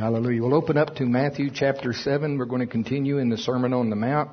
Hallelujah. We'll open up to Matthew chapter 7. We're going to continue in the Sermon on the Mount.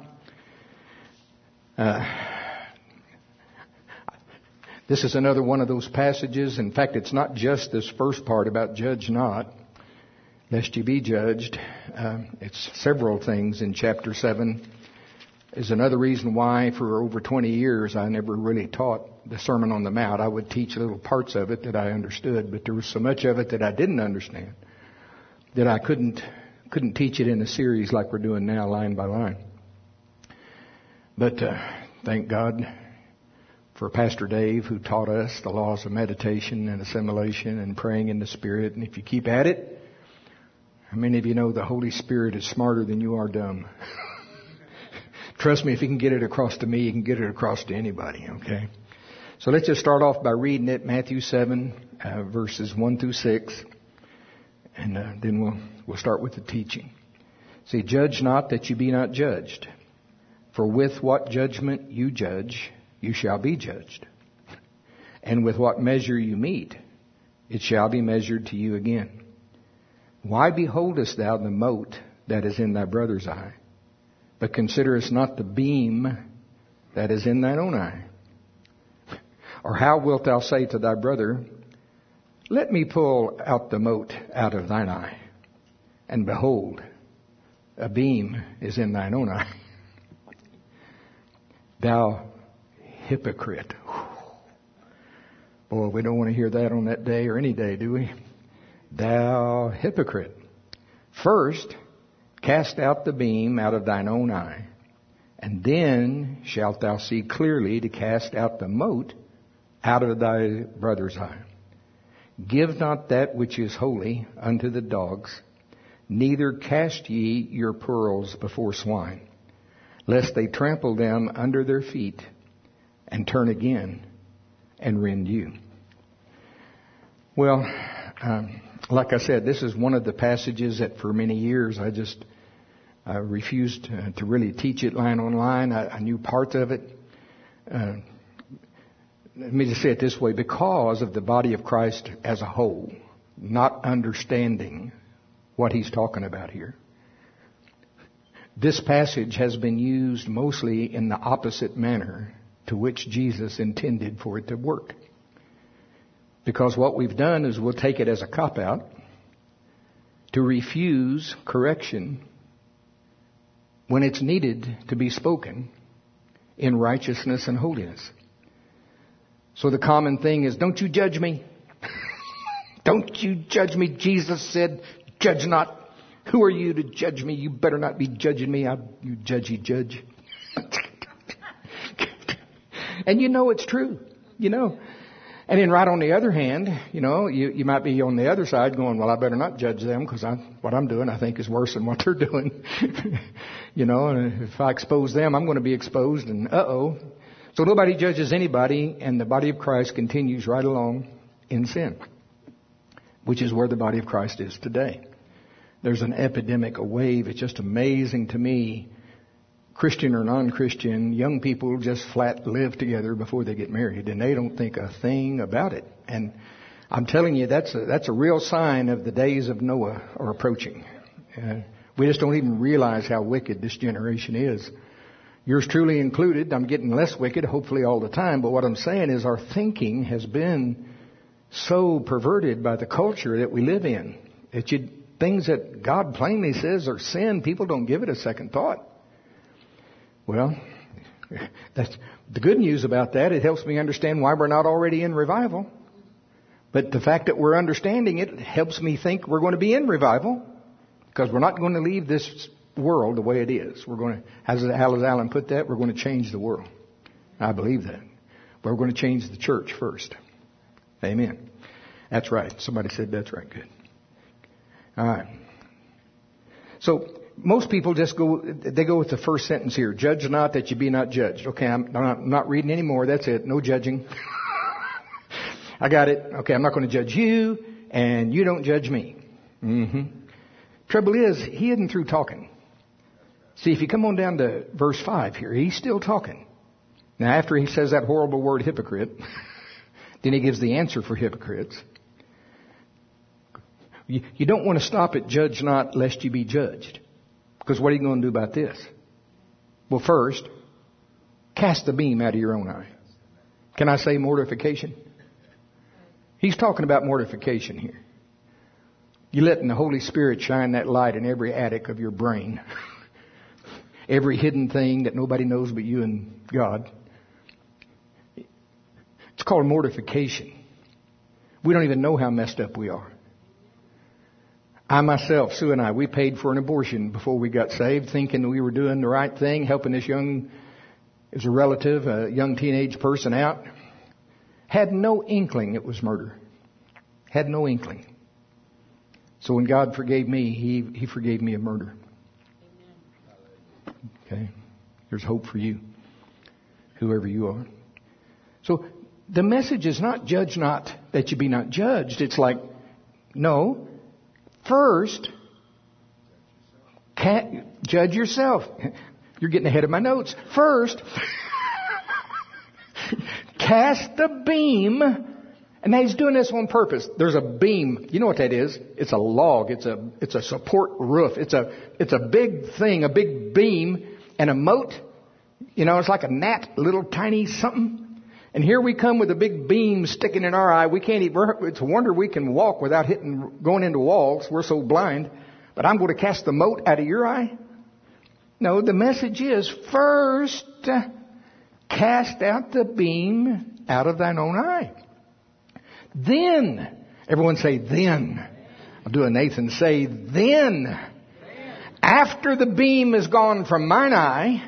This is another one of those passages. In fact, it's not just this first part about judge not, lest you be judged. It's several things in chapter 7. Is another reason why for over 20 years I never really taught the Sermon on the Mount. I would teach little parts of it that I understood, but there was so much of it that I didn't understand that I couldn't teach it in a series like we're doing now, line by line. But thank God for Pastor Dave, who taught us the laws of meditation and assimilation and praying in the Spirit. And if you keep at it, how many of you know the Holy Spirit is smarter than you are dumb? Trust me, if he can get it across to me, he can get it across to anybody, okay? So let's just start off by reading it, Matthew 7, verses 1 through 6. And then we'll start with the teaching. See, judge not that you be not judged. For with what judgment you judge, you shall be judged. And with what measure you mete, it shall be measured to you again. Why beholdest thou the mote that is in thy brother's eye, but considerest not the beam that is in thine own eye? Or how wilt thou say to thy brother, let me pull out the mote out of thine eye, and behold, a beam is in thine own eye? Thou hypocrite. Boy, we don't want to hear that on that day or any day, do we? Thou hypocrite. First, cast out the beam out of thine own eye, and then shalt thou see clearly to cast out the mote out of thy brother's eye. Give not that which is holy unto the dogs, neither cast ye your pearls before swine, lest they trample them under their feet, and turn again and rend you. Well, like I said, this is one of the passages that for many years I refused to really teach it line on line. I knew parts of it. Let me just say it this way, because of the body of Christ as a whole, not understanding what he's talking about here. This passage has been used mostly in the opposite manner to which Jesus intended for it to work. Because what we've done is we'll take it as a cop-out to refuse correction when it's needed to be spoken in righteousness and holiness. So the common thing is, don't you judge me. Don't you judge me. Jesus said, judge not. Who are you to judge me? You better not be judging me. You judgy judge. And you know it's true. You know. And then right on the other hand, you know, you might be on the other side going, well, I better not judge them because what I'm doing I think is worse than what they're doing. You know, and if I expose them, I'm going to be exposed, and So nobody judges anybody, and the body of Christ continues right along in sin, which is where the body of Christ is today. There's an epidemic, a wave. It's just amazing to me. Christian or non-Christian, young people just flat live together before they get married, and they don't think a thing about it. And I'm telling you, that's a real sign of the days of Noah are approaching. We just don't even realize how wicked this generation is. Yours truly included. I'm getting less wicked, hopefully all the time. But what I'm saying is our thinking has been so perverted by the culture that we live in. Things that God plainly says are sin, people don't give it a second thought. Well, that's the good news about that. It helps me understand why we're not already in revival. But the fact that we're understanding it helps me think we're going to be in revival, because we're not going to leave this world the way it is. We're going to, how does Alan put that? We're going to change the world. I believe that. But we're going to change the church first. Amen. That's right. Somebody said that's right. Good. All right. So most people they go with the first sentence here. Judge not that you be not judged. Okay, I'm not reading anymore. That's it. No judging. I got it. Okay, I'm not going to judge you, and you don't judge me. Trouble is, he isn't through talking. See, if you come on down to verse 5 here, he's still talking. Now, after he says that horrible word hypocrite, then he gives the answer for hypocrites. You don't want to stop at judge not lest you be judged. Because what are you going to do about this? Well, first, cast the beam out of your own eye. Can I say mortification? He's talking about mortification here. You're letting the Holy Spirit shine that light in every attic of your brain. Every hidden thing that nobody knows but you and God. It's called mortification. We don't even know how messed up we are. I myself, Sue and I, we paid for an abortion before we got saved, thinking we were doing the right thing, helping this young, as a relative, a young teenage person out. Had no inkling it was murder. Had no inkling. So when God forgave me, He forgave me of murder. Okay? There's hope for you, whoever you are. So the message is not judge not that you be not judged. It's like, no. First, judge yourself. You're getting ahead of my notes. First, cast the beam. And now he's doing this on purpose. There's a beam. You know what that is? It's a log. It's a support roof. It's a big thing, a big beam and a moat. You know, it's like a gnat, little tiny something. And here we come with a big beam sticking in our eye. We can't even, it's a wonder we can walk without going into walls. We're so blind. But I'm going to cast the mote out of your eye? No, the message is first cast out the beam out of thine own eye. Then, everyone say then. I'll do a Nathan, say then. After the beam is gone from mine eye,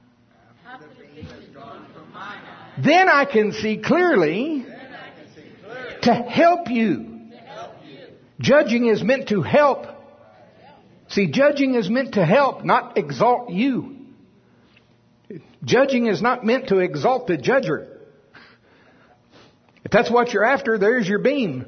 then I can see clearly to help you. Judging is meant to help. See, judging is meant to help, not exalt you. Judging is not meant to exalt the judger. If that's what you're after, there's your beam.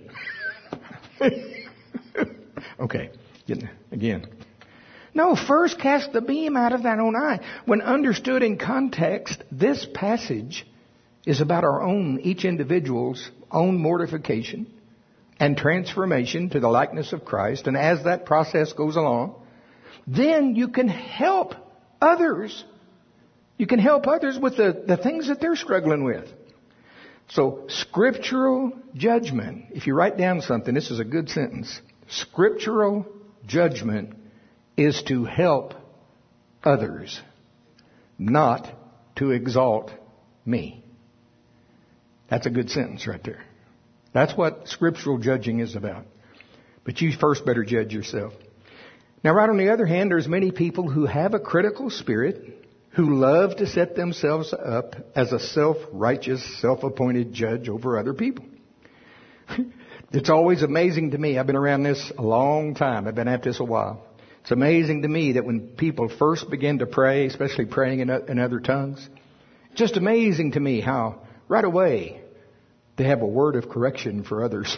Okay, again. No, first cast the beam out of thine own eye. When understood in context, this passage is about our own, each individual's own mortification and transformation to the likeness of Christ. And as that process goes along, then you can help others. You can help others with the things that they're struggling with. So, scriptural judgment, if you write down something, this is a good sentence. Scriptural judgment is to help others, not to exalt me. That's a good sentence right there. That's what scriptural judging is about. But you first better judge yourself. Now, right on the other hand, there's many people who have a critical spirit, who love to set themselves up as a self-righteous, self-appointed judge over other people. It's always amazing to me. I've been around this a long time. I've been at this a while. It's amazing to me that when people first begin to pray, especially praying in other tongues, just amazing to me how right away they have a word of correction for others.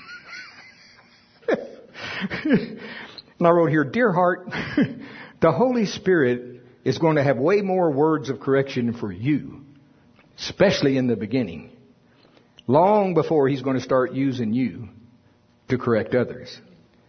And I wrote here, dear heart, the Holy Spirit is going to have way more words of correction for you, especially in the beginning, long before He's going to start using you to correct others.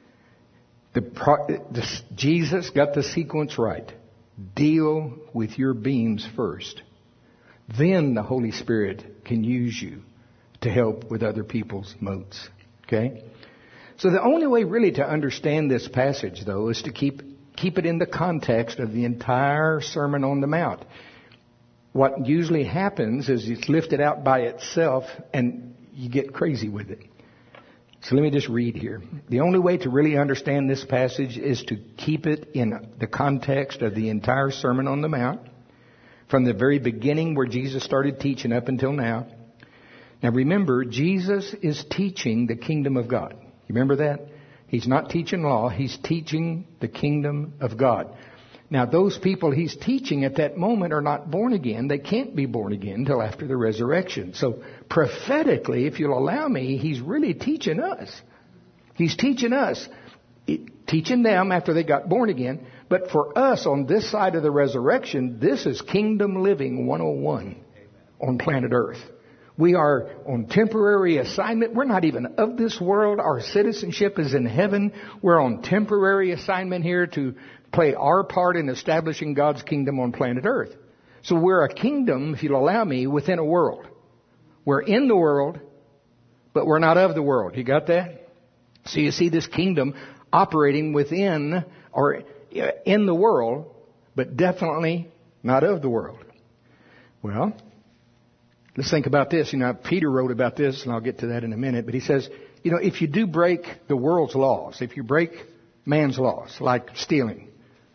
Jesus got the sequence right. Deal with your beams first. Then the Holy Spirit can use you to help with other people's motes. Okay? So the only way really to understand this passage, though, is to keep it in the context of the entire Sermon on the Mount. What usually happens is it's lifted out by itself and you get crazy with it. So let me just read here. The only way to really understand this passage is to keep it in the context of the entire Sermon on the Mount, from the very beginning where Jesus started teaching up until now. Now remember, Jesus is teaching the kingdom of God. You remember that? He's not teaching law. He's teaching the kingdom of God. Now, those people He's teaching at that moment are not born again. They can't be born again until after the resurrection. So, prophetically, if you'll allow me, He's really teaching us. He's teaching us, teaching them after they got born again. But for us on this side of the resurrection, this is kingdom living 101 on planet Earth. We are on temporary assignment. We're not even of this world. Our citizenship is in heaven. We're on temporary assignment here to play our part in establishing God's kingdom on planet Earth. So we're a kingdom, if you'll allow me, within a world. We're in the world, but we're not of the world. You got that? So you see this kingdom operating within or in the world, but definitely not of the world. Well, let's think about this. Peter wrote about this, and I'll get to that in a minute. But he says, if you do break the world's laws, if you break man's laws, like stealing,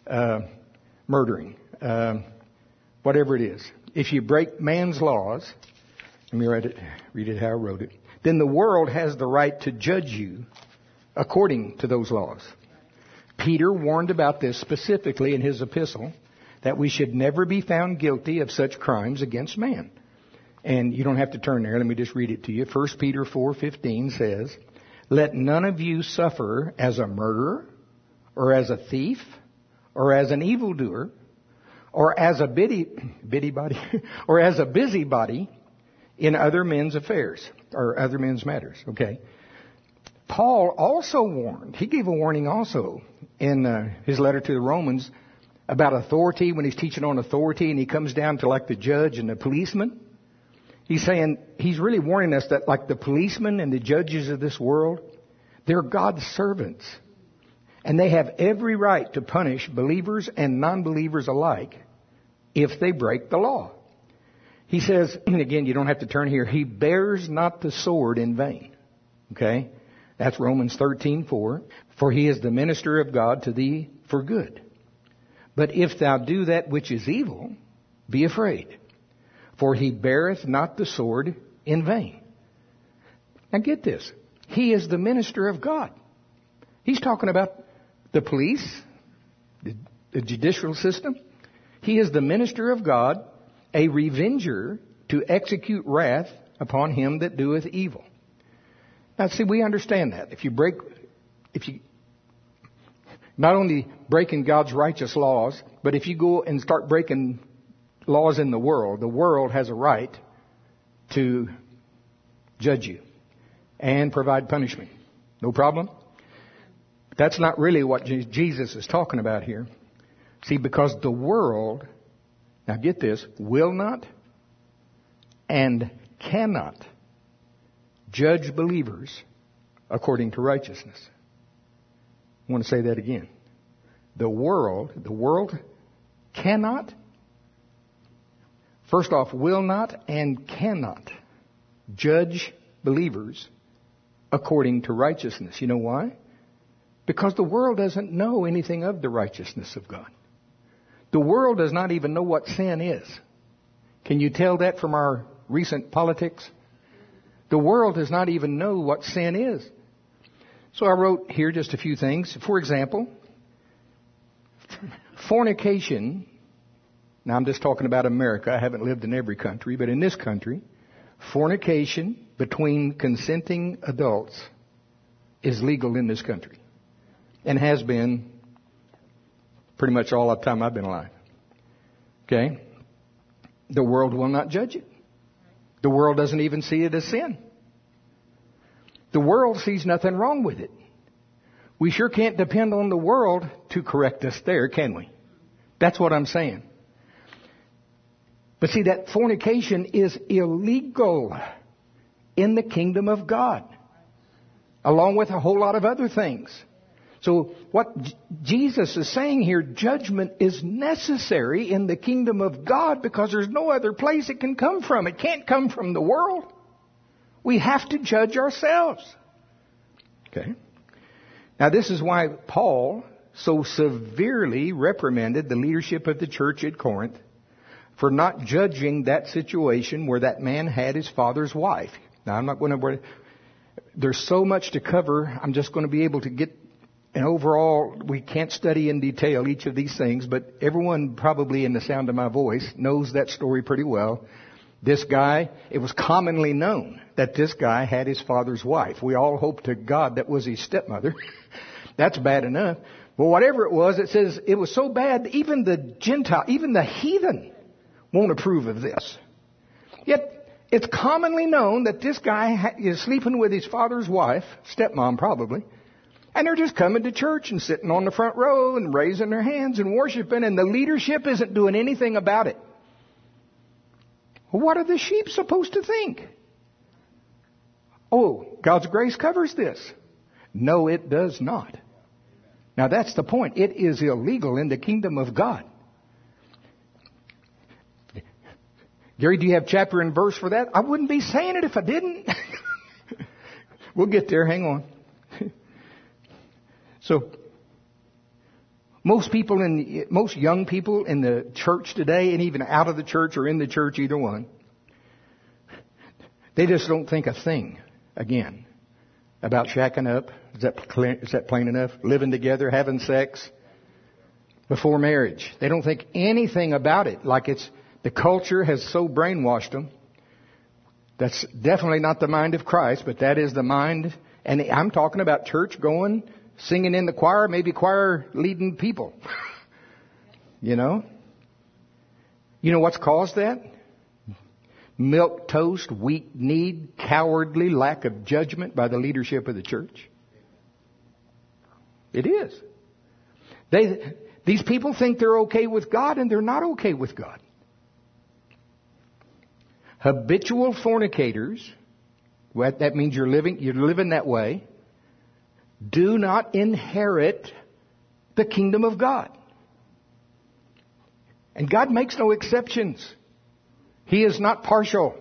murdering, whatever it is, if you break man's laws, let me read it how I wrote it, then the world has the right to judge you according to those laws. Peter warned about this specifically in his epistle, that we should never be found guilty of such crimes against man. And you don't have to turn there. Let me just read it to you. 1 Peter 4:15 says, let none of you suffer as a murderer, or as a thief, or as an evildoer, or as a busybody, or as a busybody in other men's affairs, or other men's matters. Okay. Paul also warned, he gave a warning also in his letter to the Romans about authority, when he's teaching on authority, and he comes down to like the judge and the policeman. He's saying, he's really warning us that like the policemen and the judges of this world, they're God's servants. And they have every right to punish believers and non-believers alike if they break the law. He says, and again, you don't have to turn here, he bears not the sword in vain. Okay? That's Romans 13:4. For he is the minister of God to thee for good. But if thou do that which is evil, be afraid. For he beareth not the sword in vain. Now get this. He is the minister of God. He's talking about the police, the judicial system. He is the minister of God, a revenger to execute wrath upon him that doeth evil. Now see, we understand that. If you not only breaking God's righteous laws, but if you go and start breaking laws in the world has a right to judge you and provide punishment. No problem? That's not really what Jesus is talking about here. See, because the world, now get this, will not and cannot judge believers according to righteousness. I want to say that again. The world cannot, first off, will not and cannot judge believers according to righteousness. You know why? Because the world doesn't know anything of the righteousness of God. The world does not even know what sin is. Can you tell that from our recent politics? The world does not even know what sin is. So I wrote here just a few things. For example, fornication. Now I'm just talking about America. I haven't lived in every country, but in this country, fornication between consenting adults is legal in this country. And has been pretty much all the time I've been alive. Okay? The world will not judge it. The world doesn't even see it as sin. The world sees nothing wrong with it. We sure can't depend on the world to correct us there, can we? That's what I'm saying. But see, that fornication is illegal in the kingdom of God, along with a whole lot of other things. So what Jesus is saying here, judgment is necessary in the kingdom of God because there's no other place it can come from. It can't come from the world. We have to judge ourselves. Okay. Now this is why Paul so severely reprimanded the leadership of the church at Corinth for not judging that situation where that man had his father's wife. Now I'm not going to, there's so much to cover. I'm just going to be able to get an overall, we can't study in detail each of these things, but everyone probably in the sound of my voice knows that story pretty well. This guy, it was commonly known that this guy had his father's wife. We all hope to God that was his stepmother. That's bad enough. But whatever it was, it says it was so bad, even the Gentile, even the heathen won't approve of this. Yet, It's commonly known that this guy is sleeping with his father's wife, stepmom probably, and they're just coming to church and sitting on the front row and raising their hands and worshiping, and the leadership isn't doing anything about it. Well, what are the sheep supposed to think? Oh, God's grace covers this. No, it does not. Now that's the point. It is illegal in the kingdom of God. Gary, do you have chapter and verse for that? I wouldn't be saying it if I didn't. We'll get there. Hang on. So, most young people in the church today, and even out of the church or in the church, either one, they just don't think a thing, again, about shacking up. Is that plain enough? Living together, having sex before marriage. They don't think anything about it. Like the culture has so brainwashed them. That's definitely not the mind of Christ, but that is the mind. And I'm talking about church going, singing in the choir, maybe choir leading people. You know what's caused that? Milquetoast, weak-kneed, cowardly lack of judgment by the leadership of the church. It is. These people think they're okay with God, and they're not okay with God. Habitual fornicators, that means you're living that way, do not inherit the kingdom of God. And God makes no exceptions. He is not partial.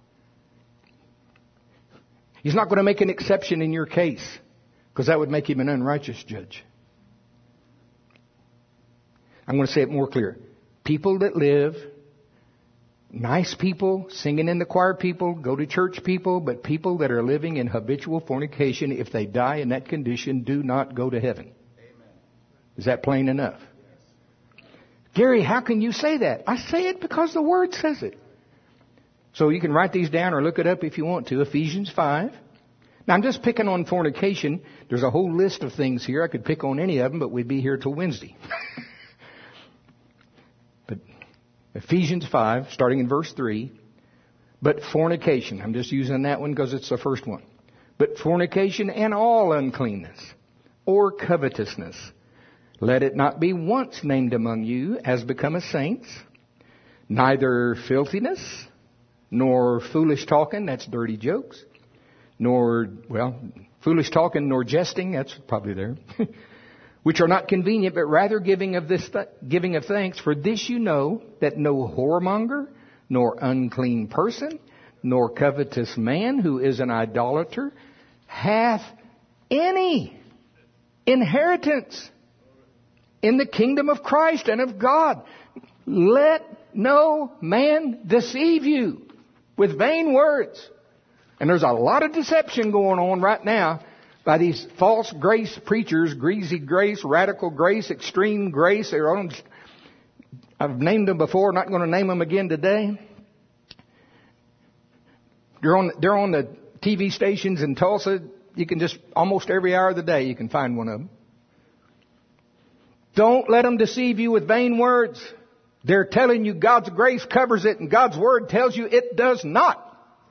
He's not going to make an exception in your case, because that would make him an unrighteous judge. I'm going to say it more clear. People that live, nice people, singing in the choir people, go to church people, but people that are living in habitual fornication, if they die in that condition, do not go to heaven. Amen. Is that plain enough? Yes. Gary, how can you say that? I say it because the Word says it. So you can write these down or look it up if you want to. Ephesians 5. Now I'm just picking on fornication. There's a whole list of things here. I could pick on any of them, but we'd be here till Wednesday. But Ephesians 5, starting in verse 3. But fornication. I'm just using that one because it's the first one. But fornication and all uncleanness or covetousness, let it not be once named among you as becometh saints, neither filthiness, nor foolish talking, that's dirty jokes, foolish talking, nor jesting, that's probably there, which are not convenient, but rather giving of thanks. For this you know, that no whoremonger, nor unclean person, nor covetous man who is an idolater, hath any inheritance in the kingdom of Christ and of God. Let no man deceive you with vain words. And there's a lot of deception going on right now by these false grace preachers, greasy grace, radical grace, extreme grace. I've named them before, not going to name them again today. They're on the TV stations in Tulsa. You can just, almost every hour of the day, you can find one of them. Don't let them deceive you with vain words. They're telling you God's grace covers it, and God's Word tells you it does not.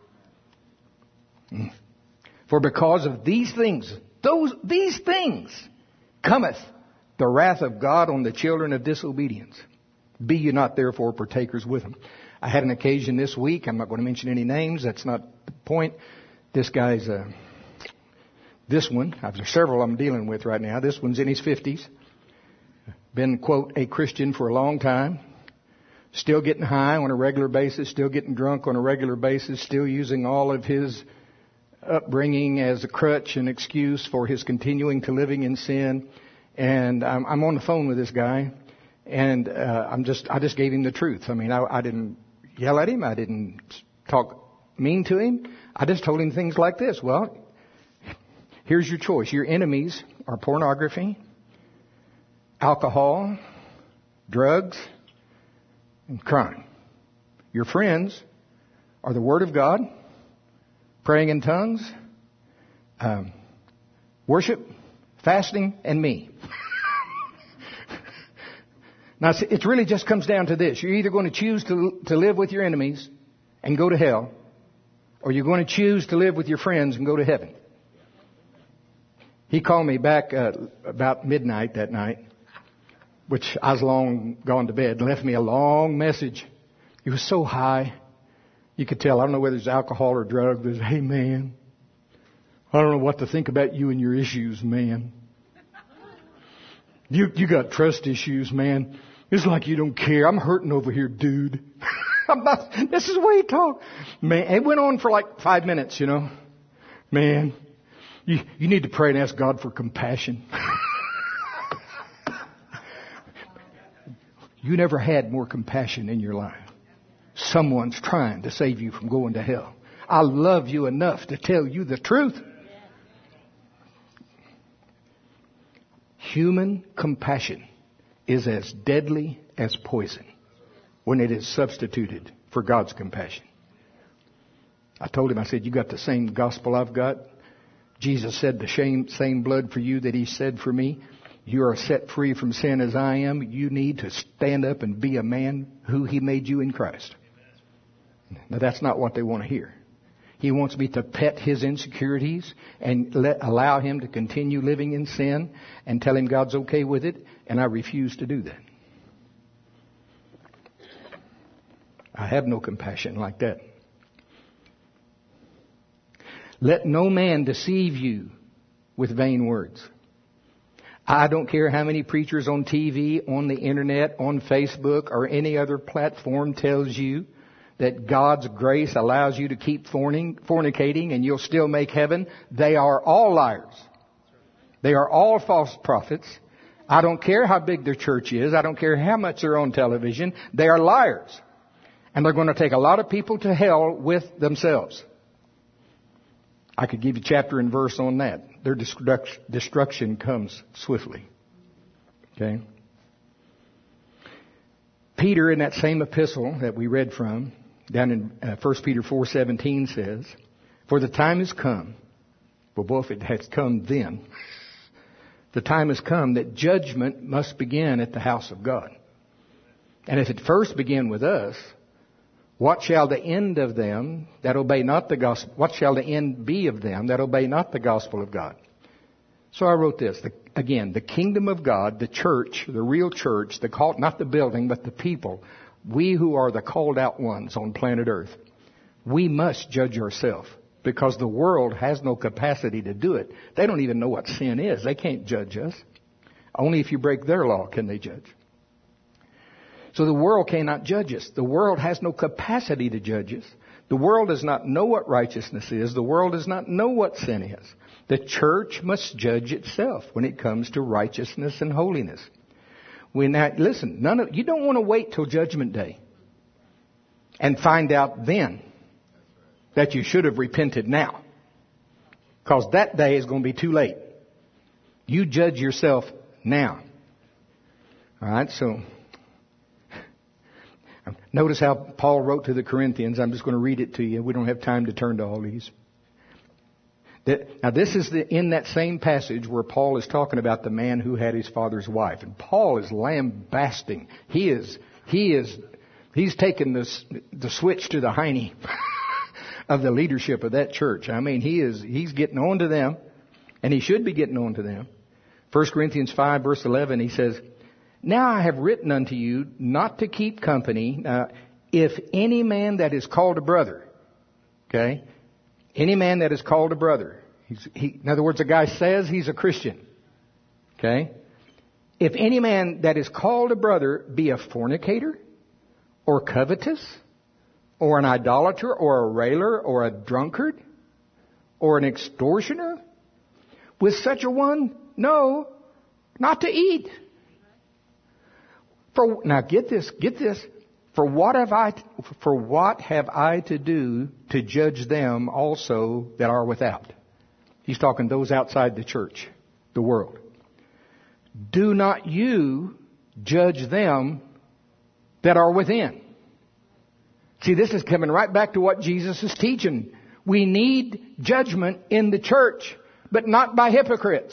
For because of these things, these things, cometh the wrath of God on the children of disobedience. Be you not therefore partakers with them. I had an occasion this week. I'm not going to mention any names. That's not the point. This guy's, this one, there's several I'm dealing with right now. This one's in his 50s. Been, quote, a Christian for a long time. Still getting high on a regular basis. Still getting drunk on a regular basis. Still using all of his upbringing as a crutch and excuse for his continuing to living in sin. And I'm on the phone with this guy, and I just gave him the truth. I mean, I didn't yell at him. I didn't talk mean to him. I just told him things like this. Well, here's your choice. Your enemies are pornography, alcohol, drugs, and crime. Your friends are the Word of God, praying in tongues, worship, fasting, and me. Now, it really just comes down to this. You're either going to choose to live with your enemies and go to hell, or you're going to choose to live with your friends and go to heaven. He called me back about midnight that night, which I was long gone to bed, and left me a long message. He was so high. You could tell, I don't know whether it's alcohol or drugs, but hey man, I don't know what to think about you and your issues, man. You got trust issues, man. It's like you don't care. I'm hurting over here, dude. This is the way he talked. Man, it went on for like 5 minutes, Man, you need to pray and ask God for compassion. You never had more compassion in your life. Someone's trying to save you from going to hell. I love you enough to tell you the truth. Human compassion is as deadly as poison when it is substituted for God's compassion. I told him, I said, you got the same gospel I've got. Jesus said the same blood for you that he said for me. You are set free from sin as I am. You need to stand up and be a man who he made you in Christ. Now that's not what they want to hear. He wants me to pet his insecurities and allow him to continue living in sin and tell him God's okay with it. And I refuse to do that. I have no compassion like that. Let no man deceive you with vain words. I don't care how many preachers on TV, on the internet, on Facebook, or any other platform tells you that God's grace allows you to keep fornicating and you'll still make heaven. They are all liars. They are all false prophets. I don't care how big their church is. I don't care how much they're on television. They are liars. And they're going to take a lot of people to hell with themselves. I could give you chapter and verse on that. Their destruction comes swiftly. Okay? Peter, in that same epistle that we read from, down in 1 Peter 4:17 says, for the time has come, well, boy, if it has come then, the time has come that judgment must begin at the house of God. And if it first begin with us, what shall the end of them that obey not the gospel? What shall the end be of them that obey not the gospel of God? So I wrote this. Again, the kingdom of God, the church, the real church, not the building, but the people, we who are the called out ones on planet Earth, we must judge ourselves because the world has no capacity to do it. They don't even know what sin is. They can't judge us. Only if you break their law can they judge. So the world cannot judge us. The world has no capacity to judge us. The world does not know what righteousness is. The world does not know what sin is. The church must judge itself when it comes to righteousness and holiness. Listen, you don't want to wait till Judgment Day and find out then that you should have repented now. Because that day is going to be too late. You judge yourself now. All right, so notice how Paul wrote to the Corinthians. I'm just going to read it to you. We don't have time to turn to all these. Now this is in that same passage where Paul is talking about the man who had his father's wife. And Paul is lambasting. He's taken the switch to the hiney of the leadership of that church. I mean, he's getting on to them, and he should be getting on to them. 1 Corinthians 5 verse 11, he says, now I have written unto you not to keep company, if any man that is called a brother, okay? Any man that is called a brother. In other words, a guy says he's a Christian. Okay? If any man that is called a brother be a fornicator, or covetous, or an idolater, or a railer, or a drunkard, or an extortioner, with such a one, no, not to eat. Now get this. For what have I to do to judge them also that are without? He's talking those outside the church, the world. Do not you judge them that are within. See, this is coming right back to what Jesus is teaching. We need judgment in the church, but not by hypocrites.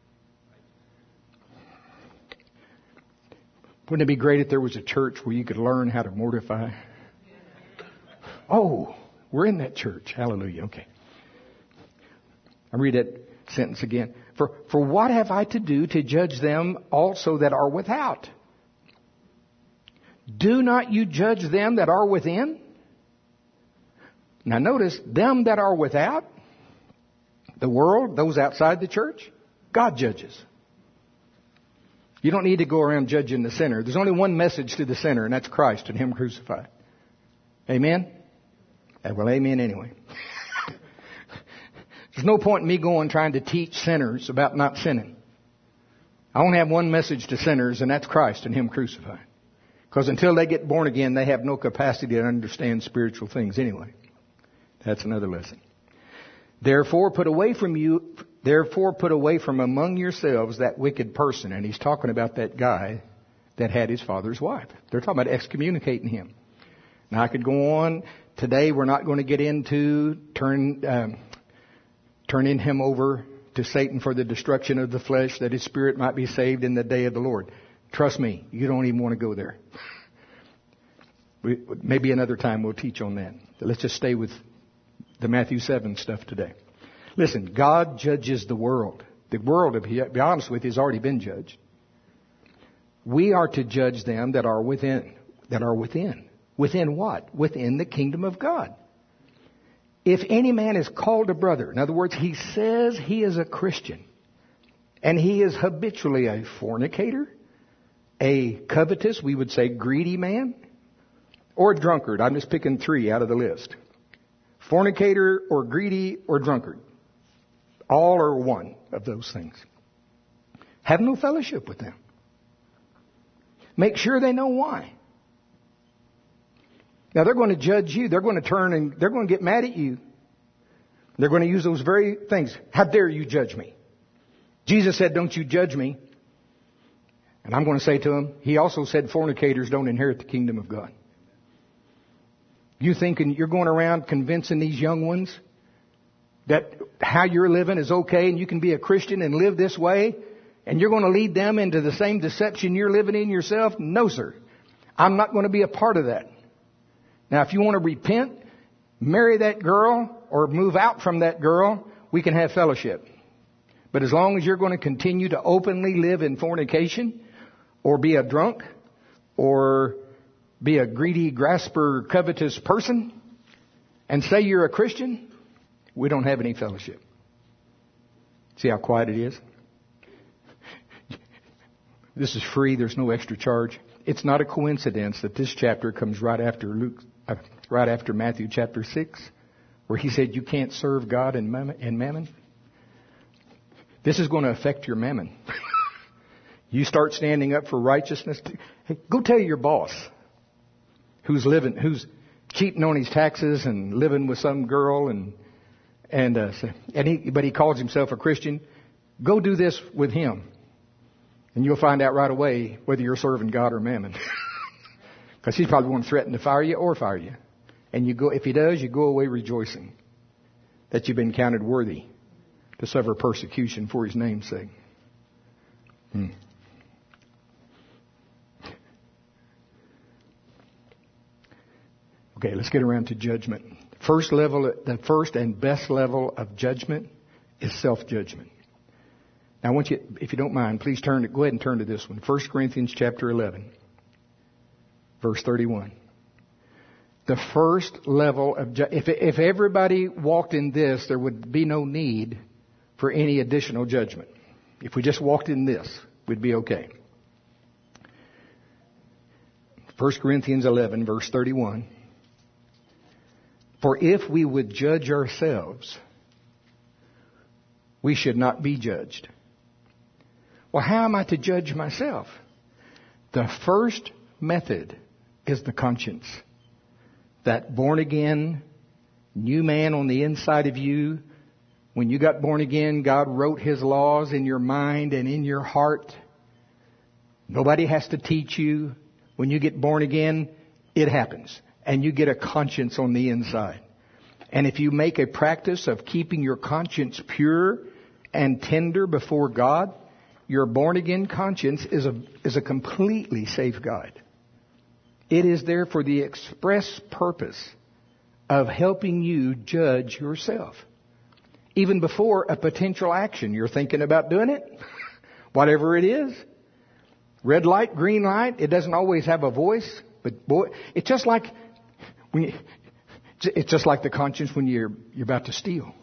Wouldn't it be great if there was a church where you could learn how to mortify? Oh, We're in that church. Hallelujah. Okay. I'll read that sentence again. For what have I to do to judge them also that are without? Do not you judge them that are within? Now notice, them that are without, the world, those outside the church, God judges. You don't need to go around judging the sinner. There's only one message to the sinner, and that's Christ and Him crucified. Amen? Well, amen anyway. There's no point in me going trying to teach sinners about not sinning. I only have one message to sinners, and that's Christ and Him crucified. Because until they get born again, they have no capacity to understand spiritual things anyway. That's another lesson. Therefore put away from among yourselves that wicked person. And he's talking about that guy that had his father's wife. They're talking about excommunicating him. Now I could go on. Today we're not going to get into turning him over to Satan for the destruction of the flesh, that his spirit might be saved in the day of the Lord. Trust me, you don't even want to go there. Maybe another time we'll teach on that. Let's just stay with the Matthew 7 stuff today. Listen, God judges the world. The world, to be honest with you, has already been judged. We are to judge them that are within. That are within. Within what? Within the kingdom of God. If any man is called a brother, in other words, he says he is a Christian, and he is habitually a fornicator, a covetous, we would say greedy man, or a drunkard. I'm just picking 3 out of the list. Fornicator or greedy or drunkard. All are one of those things. Have no fellowship with them. Make sure they know why. Now they're going to judge you. They're going to turn and they're going to get mad at you. They're going to use those very things. How dare you judge me? Jesus said, don't you judge me. And I'm going to say to them, He also said fornicators don't inherit the kingdom of God. You thinking you're going around convincing these young ones that how you're living is okay and you can be a Christian and live this way, and you're going to lead them into the same deception you're living in yourself? No, sir. I'm not going to be a part of that. Now, if you want to repent, marry that girl or move out from that girl, we can have fellowship. But as long as you're going to continue to openly live in fornication or be a drunk or be a greedy, grasper, covetous person and say you're a Christian, we don't have any fellowship. See how quiet it is? This is free. There's no extra charge. It's not a coincidence that this chapter comes right after Matthew chapter 6, where he said you can't serve God and mammon. This is going to affect your mammon. You start standing up for righteousness. Hey, go tell your boss who's cheating on his taxes and living with some girl but he calls himself a Christian. Go do this with him, and you'll find out right away whether you're serving God or mammon. Because he's probably going to threaten to fire you or fire you. And you go, if he does, you go away rejoicing that you've been counted worthy to suffer persecution for his name's sake. Okay, let's get around to judgment. The first and best level of judgment is self-judgment. Now I want you, if you don't mind, go ahead and turn to this one. 1 Corinthians chapter 11, verse 31. The first level of if everybody walked in this, there would be no need for any additional judgment. If we just walked in this, we'd be okay. 1 Corinthians 11, verse 31. For if we would judge ourselves, we should not be judged. Well, how am I to judge myself? The first method is the conscience. That born again, new man on the inside of you. When you got born again, God wrote His laws in your mind and in your heart. Nobody has to teach you. When you get born again, it happens. And you get a conscience on the inside. And if you make a practice of keeping your conscience pure and tender before God, your born again conscience is a completely safe guide. It is there for the express purpose of helping you judge yourself. Even before a potential action, you're thinking about doing it, whatever it is. Red light, green light, it doesn't always have a voice, but boy, it's just like the conscience when you're about to steal.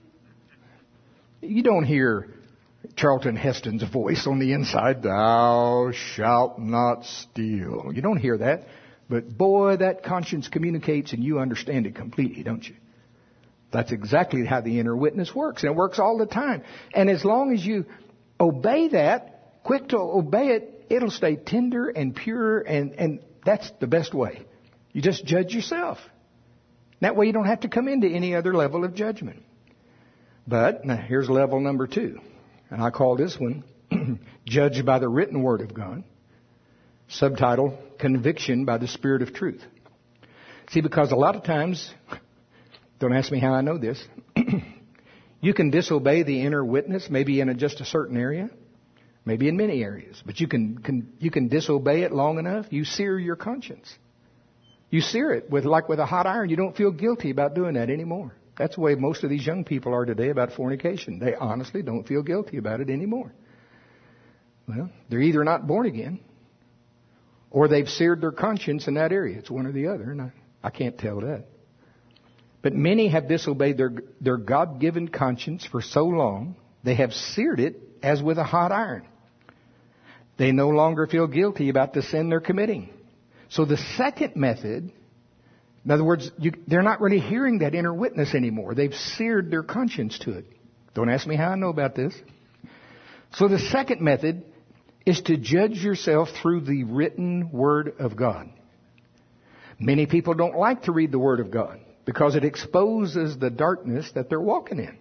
You don't hear Charlton Heston's voice on the inside, "Thou shalt not steal." You don't hear that. But boy, that conscience communicates and you understand it completely, don't you? That's exactly how the inner witness works. And it works all the time. And as long as you obey that, quick to obey it, it'll stay tender and pure. And that's the best way. You just judge yourself. That way you don't have to come into any other level of judgment. But now here's level number 2. And I call this one Judged by the Written Word of God. Subtitle, Conviction by the Spirit of Truth. See, because a lot of times, don't ask me how I know this, you can disobey the inner witness, maybe in just a certain area, maybe in many areas. But you can disobey it long enough, you sear your conscience. You sear it with a hot iron. You don't feel guilty about doing that anymore. That's the way most of these young people are today about fornication. They honestly don't feel guilty about it anymore. Well, they're either not born again, or they've seared their conscience in that area. It's one or the other, and I can't tell that. But many have disobeyed their God-given conscience for so long, they have seared it as with a hot iron. They no longer feel guilty about the sin they're committing. So the second method, in other words, they're not really hearing that inner witness anymore. They've seared their conscience to it. Don't ask me how I know about this. So the second method is to judge yourself through the written Word of God. Many people don't like to read the Word of God because it exposes the darkness that they're walking in.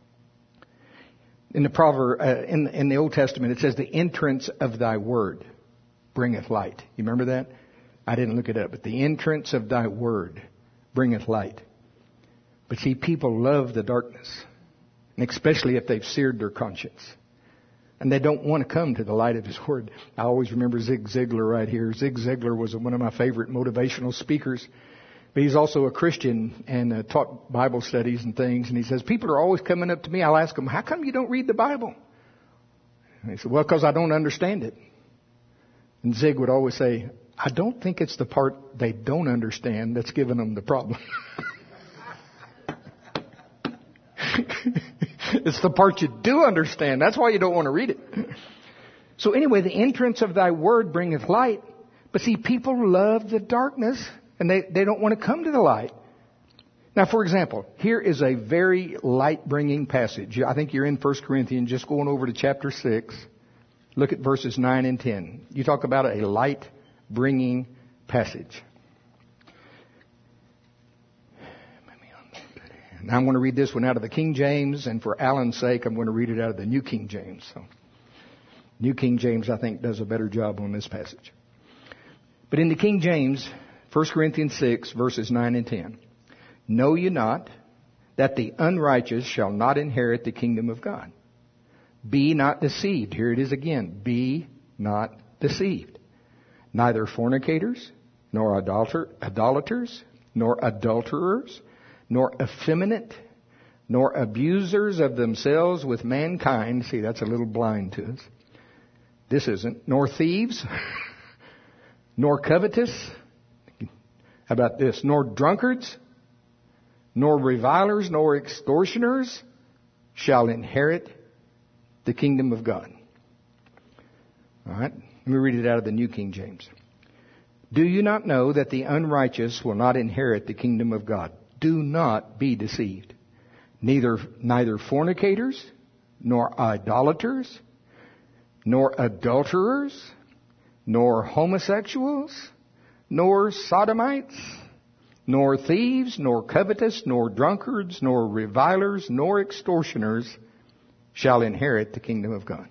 In the proverb, in the Old Testament, it says, "The entrance of thy word bringeth light." You remember that? I didn't look it up, but the entrance of thy word bringeth light. But see, people love the darkness, and especially if they've seared their conscience. And they don't want to come to the light of His Word. I always remember Zig Ziglar right here. Zig Ziglar was one of my favorite motivational speakers. But he's also a Christian and taught Bible studies and things. And he says, people are always coming up to me. I'll ask them, "How come you don't read the Bible?" And he said, "Well, because I don't understand it." And Zig would always say, "I don't think it's the part they don't understand that's giving them the problem." It's the part you do understand. That's why you don't want to read it. So anyway, the entrance of thy word bringeth light. But see, people love the darkness and they don't want to come to the light. Now, for example, here is a very light-bringing passage. I think you're in 1 Corinthians, just going over to chapter 6. Look at verses 9 and 10. You talk about a light-bringing passage. Now I'm going to read this one out of the King James, and for Alan's sake, I'm going to read it out of the New King James. So, New King James, I think, does a better job on this passage. But in the King James, 1 Corinthians 6, verses 9 and 10. "Know ye not that the unrighteous shall not inherit the kingdom of God? Be not deceived." Here it is again. "Be not deceived. Neither fornicators, nor idolaters, nor adulterers, nor effeminate, nor abusers of themselves with mankind." See, that's a little blind to us. This isn't. "Nor thieves, nor covetous." How about this? "Nor drunkards, nor revilers, nor extortioners shall inherit the kingdom of God." All right. Let me read it out of the New King James. "Do you not know that the unrighteous will not inherit the kingdom of God? Do not be deceived. Neither fornicators, nor idolaters, nor adulterers, nor homosexuals, nor sodomites, nor thieves, nor covetous, nor drunkards, nor revilers, nor extortioners shall inherit the kingdom of God."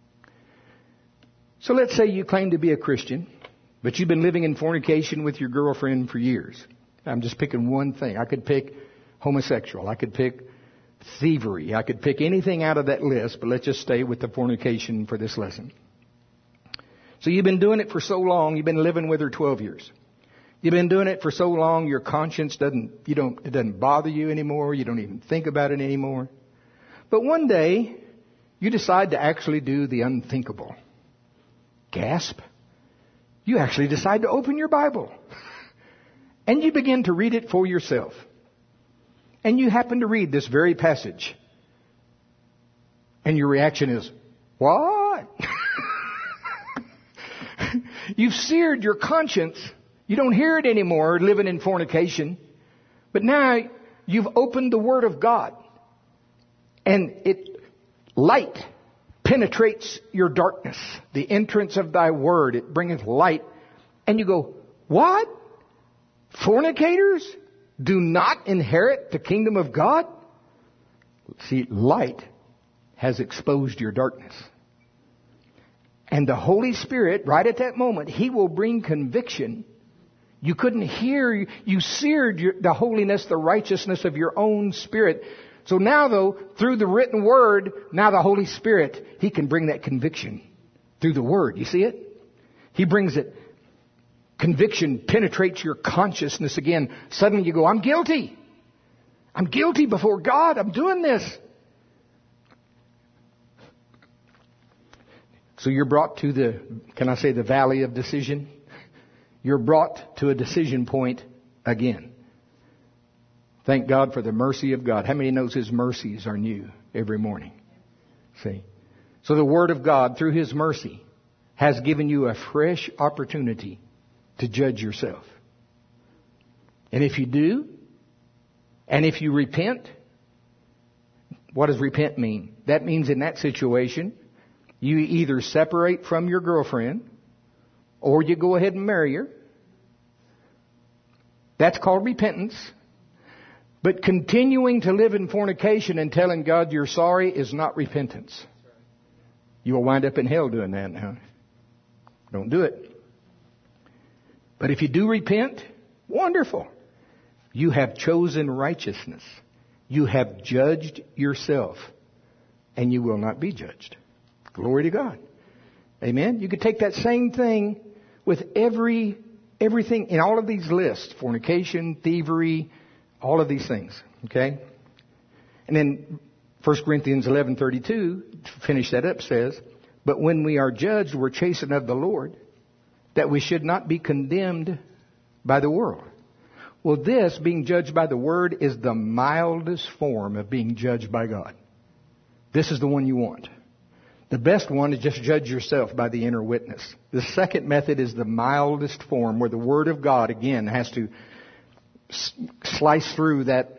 So let's say you claim to be a Christian, but you've been living in fornication with your girlfriend for years. I'm just picking one thing. I could pick homosexual. I could pick thievery. I could pick anything out of that list, but let's just stay with the fornication for this lesson. So you've been doing it for so long. You've been living with her 12 years. You've been doing it for so long, your conscience it doesn't bother you anymore. You don't even think about it anymore. But one day, you decide to actually do the unthinkable. Gasp. You actually decide to open your Bible. And you begin to read it for yourself. And you happen to read this very passage. And your reaction is, what? You've seared your conscience. You don't hear it anymore living in fornication. But now you've opened the Word of God. And light penetrates your darkness. The entrance of thy Word, it bringeth light. And you go, what? Fornicators do not inherit the kingdom of God? See, light has exposed your darkness. And the Holy Spirit, right at that moment, He will bring conviction. You couldn't hear, you seared the holiness, the righteousness of your own spirit. So now though, through the written Word, now the Holy Spirit, He can bring that conviction through the Word. You see it? He brings it. Conviction penetrates your consciousness again. Suddenly you go, I'm guilty. I'm guilty before God. I'm doing this. So you're brought to the valley of decision? You're brought to a decision point again. Thank God for the mercy of God. How many knows His mercies are new every morning? See? So the Word of God, through His mercy, has given you a fresh opportunity to judge yourself. And if you do, and if you repent, what does repent mean? That means in that situation, you either separate from your girlfriend, or you go ahead and marry her. That's called repentance. But continuing to live in fornication and telling God you're sorry is not repentance. You will wind up in hell doing that now. Don't do it. But if you do repent, wonderful. You have chosen righteousness. You have judged yourself. And you will not be judged. Glory to God. Amen. You could take that same thing with everything in all of these lists. Fornication, thievery, all of these things. Okay? And then 1 Corinthians 11:32, to finish that up, says, but when we are judged, we're chastened of the Lord, that we should not be condemned by the world. Well, this, being judged by the Word, is the mildest form of being judged by God. This is the one you want. The best one is just judge yourself by the inner witness. The second method is the mildest form, where the Word of God, again, has to slice through that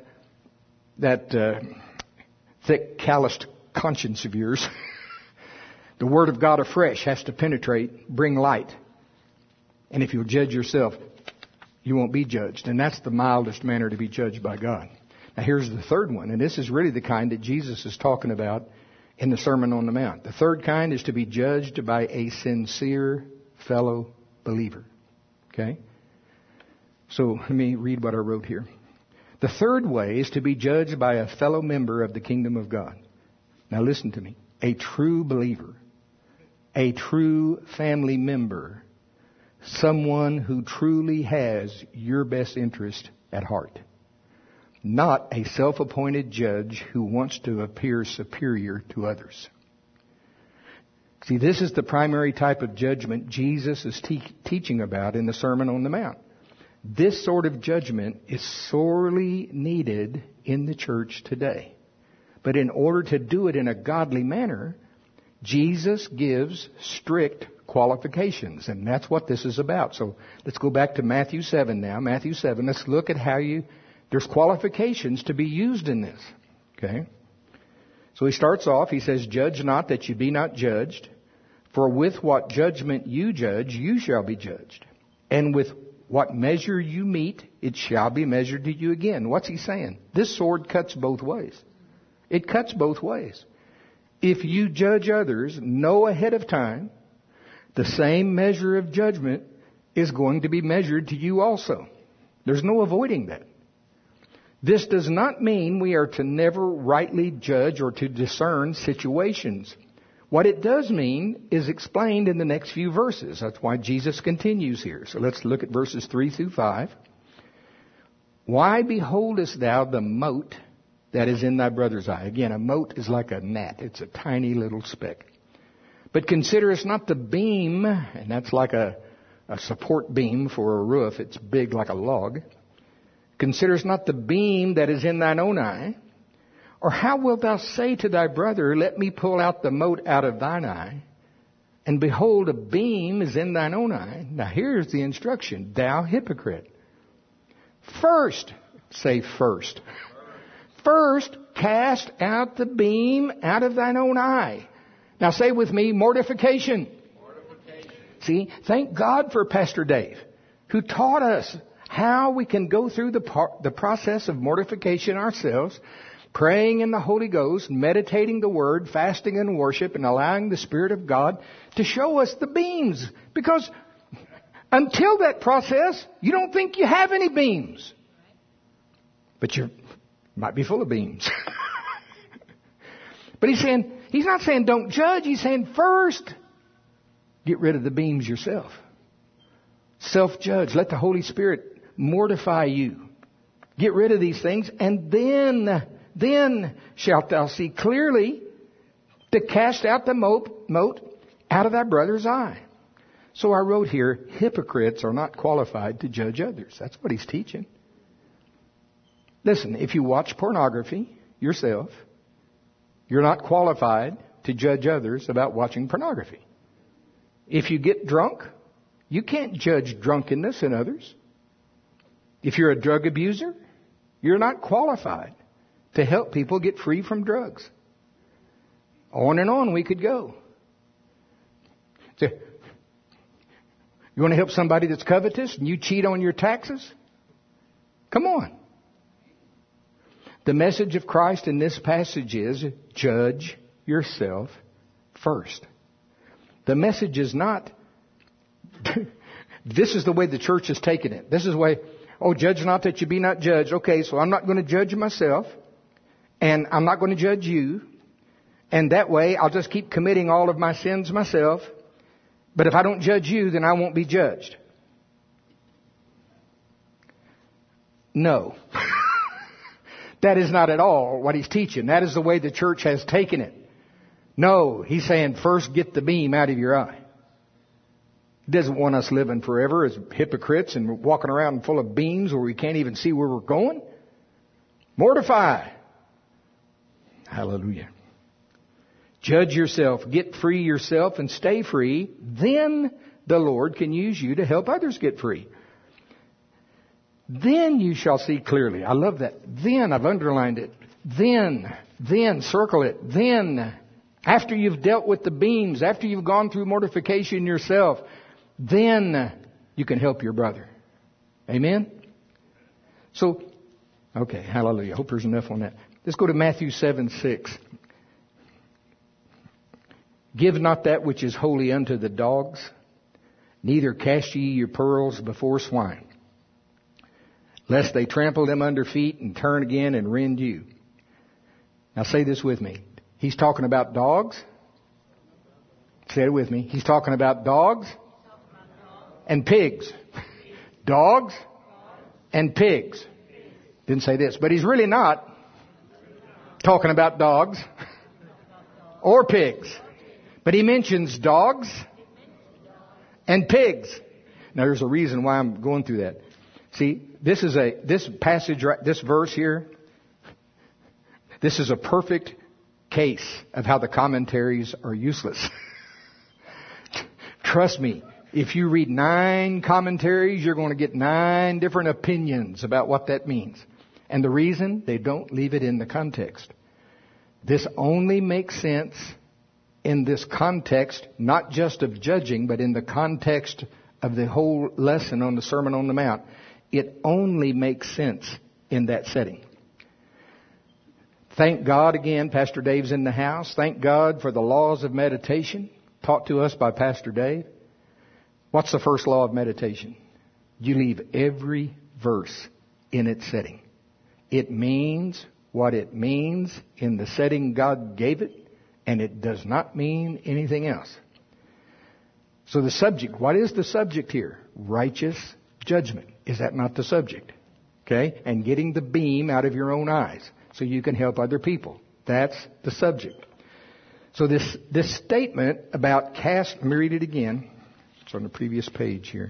thick, calloused conscience of yours. The Word of God afresh has to penetrate, bring light. And if you'll judge yourself, you won't be judged. And that's the mildest manner to be judged by God. Now here's the third one, and this is really the kind that Jesus is talking about in the Sermon on the Mount. The third kind is to be judged by a sincere fellow believer. Okay? So let me read what I wrote here. The third way is to be judged by a fellow member of the kingdom of God. Now listen to me. A true believer. A true family member. Someone who truly has your best interest at heart. Not a self-appointed judge who wants to appear superior to others. See, this is the primary type of judgment Jesus is teaching about in the Sermon on the Mount. This sort of judgment is sorely needed in the church today. But in order to do it in a godly manner, Jesus gives strict qualifications. And that's what this is about. So let's go back to Matthew 7 now. Matthew 7. Let's look at how there's qualifications to be used in this. Okay? So he starts off, he says, judge not that you be not judged. For with what judgment you judge, you shall be judged. And with what measure you meet, it shall be measured to you again. What's he saying? This sword cuts both ways. It cuts both ways. If you judge others, know ahead of time, the same measure of judgment is going to be measured to you also. There's no avoiding that. This does not mean we are to never rightly judge or to discern situations. What it does mean is explained in the next few verses. That's why Jesus continues here. So let's look at verses 3 through 5. Why beholdest thou the mote that is in thy brother's eye? Again, a mote is like a gnat. It's a tiny little speck. But considerest not the beam, and that's like a support beam for a roof. It's big like a log. Considerest not the beam that is in thine own eye? Or how wilt thou say to thy brother, let me pull out the mote out of thine eye? And behold, a beam is in thine own eye. Now here's the instruction. Thou hypocrite. First, say first. First, cast out the beam out of thine own eye. Now say with me, mortification. See, thank God for Pastor Dave, who taught us how we can go through the process of mortification ourselves, praying in the Holy Ghost, meditating the Word, fasting and worship, and allowing the Spirit of God to show us the beams. Because until that process, you don't think you have any beams. But you might be full of beams. But he's not saying don't judge. He's saying first, get rid of the beams yourself. Self-judge. Let the Holy Spirit mortify you. Get rid of these things, and then shalt thou see clearly to cast out the mote out of thy brother's eye. So I wrote here, hypocrites are not qualified to judge others. That's what he's teaching. Listen, if you watch pornography yourself, you're not qualified to judge others about watching pornography. If you get drunk, you can't judge drunkenness in others. If you're a drug abuser, you're not qualified to help people get free from drugs. On and on we could go. So, you want to help somebody that's covetous and you cheat on your taxes? Come on. The message of Christ in this passage is judge yourself first. The message is not, this is the way the church has taken it. This is the way, judge not that you be not judged. Okay, so I'm not going to judge myself. And I'm not going to judge you. And that way, I'll just keep committing all of my sins myself. But if I don't judge you, then I won't be judged. No. That is not at all what he's teaching. That is the way the church has taken it. No, he's saying first get the beam out of your eye. He doesn't want us living forever as hypocrites and walking around full of beams where we can't even see where we're going. Mortify. Hallelujah. Judge yourself, get free yourself, and stay free. Then the Lord can use you to help others get free. Then you shall see clearly. I love that. Then, I've underlined it. Then, circle it. Then, after you've dealt with the beams, after you've gone through mortification yourself, then you can help your brother. Amen? So, okay, hallelujah. I hope there's enough on that. Let's go to Matthew 7:6. Give not that which is holy unto the dogs, neither cast ye your pearls before swine, lest they trample them under feet and turn again and rend you. Now say this with me. He's talking about dogs. Say it with me. He's talking about dogs and pigs. Dogs and pigs. Didn't say this, but he's really not talking about dogs or pigs. But he mentions dogs and pigs. Now there's a reason why I'm going through that. See, this passage, this verse here, this is a perfect case of how the commentaries are useless. Trust me, if you read 9 commentaries, you're going to get 9 different opinions about what that means. And the reason, they don't leave it in the context. This only makes sense in this context, not just of judging, but in the context of the whole lesson on the Sermon on the Mount. It only makes sense in that setting. Thank God again, Pastor Dave's in the house. Thank God for the laws of meditation taught to us by Pastor Dave. What's the first law of meditation? You leave every verse in its setting. It means what it means in the setting God gave it, And it does not mean anything else. So the subject, what is the subject here? Righteous judgment. Is that not the subject? Okay? And getting the beam out of your own eyes so you can help other people. That's the subject. So this statement about let me read it again. It's on the previous page here.